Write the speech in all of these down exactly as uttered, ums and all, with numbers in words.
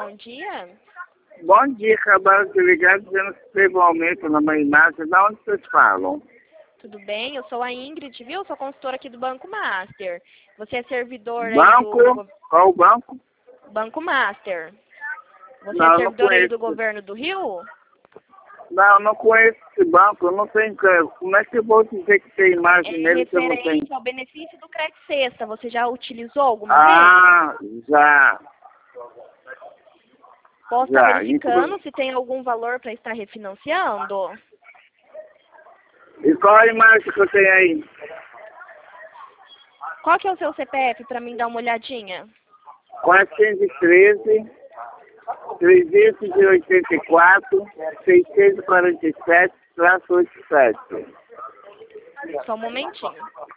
bom dia. Bom dia, acabaram de ligar dizendo que teve um aumento na minha imagem. Da onde vocês falam? Tudo bem? Eu sou a Ingrid, viu? Sou consultora aqui do Banco Master. Você é servidor aí Banco? do... Qual o banco? Banco Master. Você Não, é não servidor aí conheço. do governo do Rio? Não, não conheço esse banco. Eu não tenho... Como é que eu vou dizer que tem imagem É nele se eu não tenho? referente ao benefício do Crédito Sexta. Você já utilizou alguma Ah, já. vez? Posso já. estar verificando Inclu... se tem algum valor para estar refinanciando? E qual a imagem que eu tenho aí? Qual que é o seu C P F para mim dar uma olhadinha? quatrocentos e treze, trezentos e oitenta e quatro, seiscentos e quarenta e sete, oitenta e sete. Só um momentinho.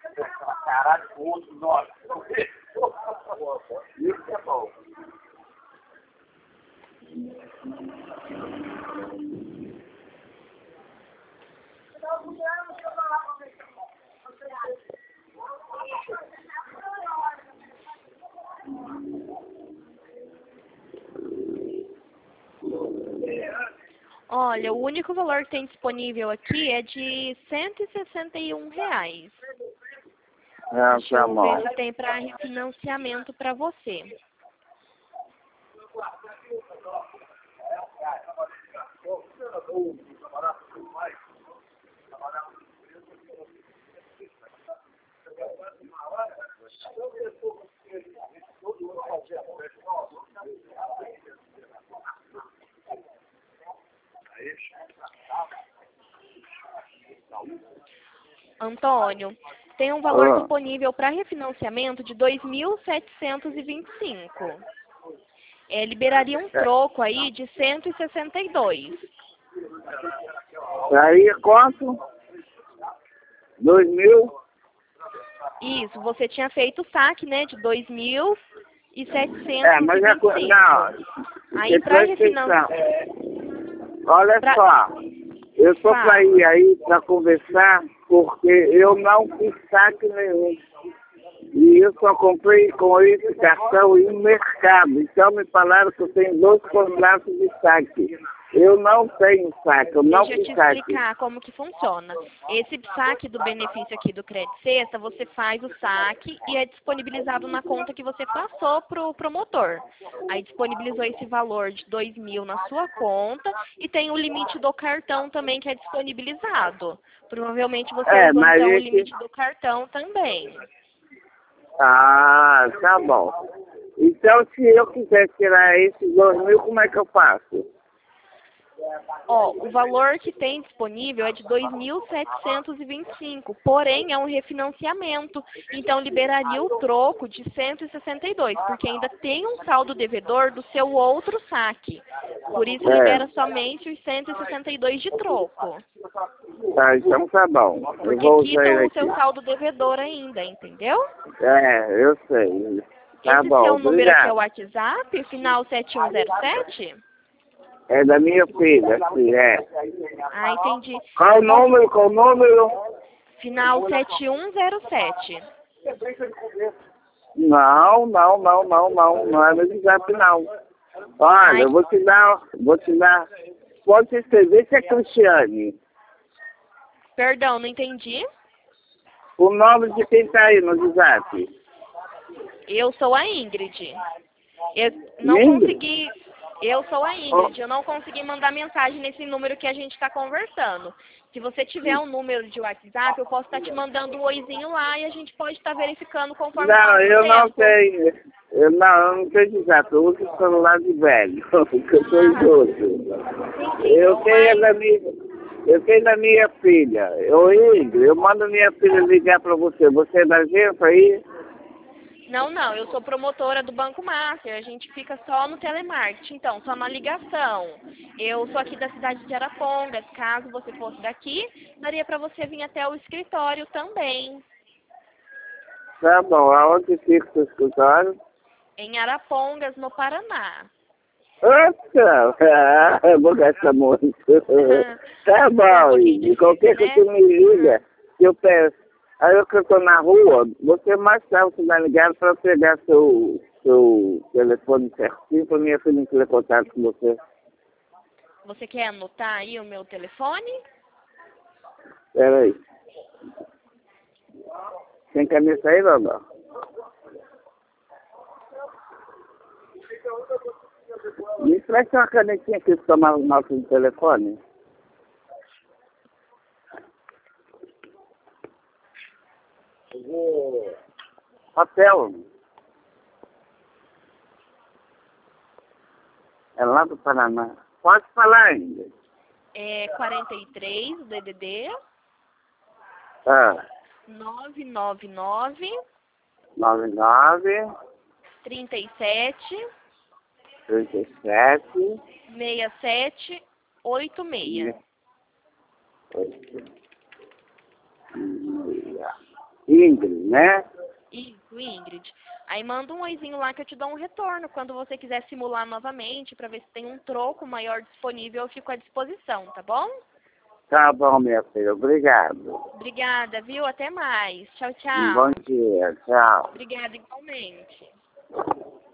Olha, o único valor que tem disponível aqui é de cento e sessenta e um reais. Ah, Deixa tá eu bom. ver se tem para refinanciamento para você. Antônio, tem um valor Ah. disponível para refinanciamento de dois mil setecentos e vinte e cinco. É, liberaria um troco aí de cento e sessenta e dois. Aí quanto? Dois mil? Isso, você tinha feito o saque, né, de dois mil e setecentos É, mas é... e vinte e cinco. Não. Aí para refinanciar... Olha pra... só. Eu tô Fala. para ir aí para conversar porque eu não fiz saque nenhum. E eu só comprei com esse cartão em mercado. Então me falaram que eu tenho dois contratos de saque. Eu não tenho saque, eu não Deixa eu fiz te saque. explicar como que funciona. Esse saque do benefício aqui do Crédito Sexta, você faz o saque e é disponibilizado na conta que você passou pro promotor. Aí disponibilizou esse valor de dois mil na sua conta e tem o limite do cartão também que é disponibilizado. Provavelmente você É, usou mas então o esse... limite do cartão também. Ah, tá bom. Então, se eu quiser tirar esses dois mil, como é que eu faço? Ó, o valor que tem disponível é de dois mil setecentos e vinte e cinco, porém é um refinanciamento, então liberaria o troco de cento e sessenta e dois, porque ainda tem um saldo devedor do seu outro saque. Por isso É. libera somente os cento e sessenta e dois de troco. Tá, então tá bom. Eu Porque vou usar quitam ele o aqui. seu saldo devedor ainda, entendeu? É, eu sei. Tá Esse bom, seu número aqui é o obrigado. WhatsApp, final sete um zero sete? É da minha filha, sim, é. Ah, entendi. Qual o número, qual o número? Final sete um zero sete. Não, não, não, não, não, não é no WhatsApp, não. Olha, Ai. eu vou te dar, vou te dar. Pode escrever se é Cristiane. Perdão, não entendi. O nome de quem tá aí no WhatsApp? Eu sou a Ingrid. Eu não Ingrid? consegui... Eu sou a Ingrid. Eu não consegui mandar mensagem nesse número que a gente está conversando. Se você tiver um número de WhatsApp, eu posso estar te mandando um oizinho lá e a gente pode estar verificando conforme Não, passa o eu não tempo. tenho. Eu não, eu não tenho WhatsApp. Eu uso o celular de velho, porque eu sou Ah, idoso. entendi. Eu Então, tenho da mas... minha, eu tenho da minha filha. Eu, Ingrid, eu mando minha filha ligar para você. Você é da agência aí? Não, não, eu sou promotora do Banco Master, a gente fica só no telemarketing, então, só na ligação. Eu sou aqui da cidade de Arapongas, caso você fosse daqui, daria para você vir até o escritório também. Tá bom, aonde fica o seu escritório? Em Arapongas, no Paraná. Nossa, ah, eu vou gastar muito. Tá bom, Um de qualquer difícil, que né? você me liga, que eu peço. Aí eu que eu tô na rua, você mais tarde você vai ligar para pegar seu seu telefone certinho para minha filha entrar em contato com você. Você quer anotar aí o meu telefone? Espera aí. Tem caneta aí, Dodó? Me empresta uma canetinha aqui para tomar o nosso telefone. Hotel. É lá do Paraná. Pode falar ainda. É quarenta e três, o D D D. Ah. nove nove nove. nove nove. trinta e sete. trinta e sete. sessenta e sete. oitenta e seis. Ingrid, né? Isso, Ingrid. Aí manda um oizinho lá que eu te dou um retorno. Quando você quiser simular novamente, para ver se tem um troco maior disponível, eu fico à disposição, tá bom? Tá bom, minha filha. Obrigado. Obrigada, viu? Até mais. Tchau, Um bom tchau. dia. Tchau. Obrigada igualmente.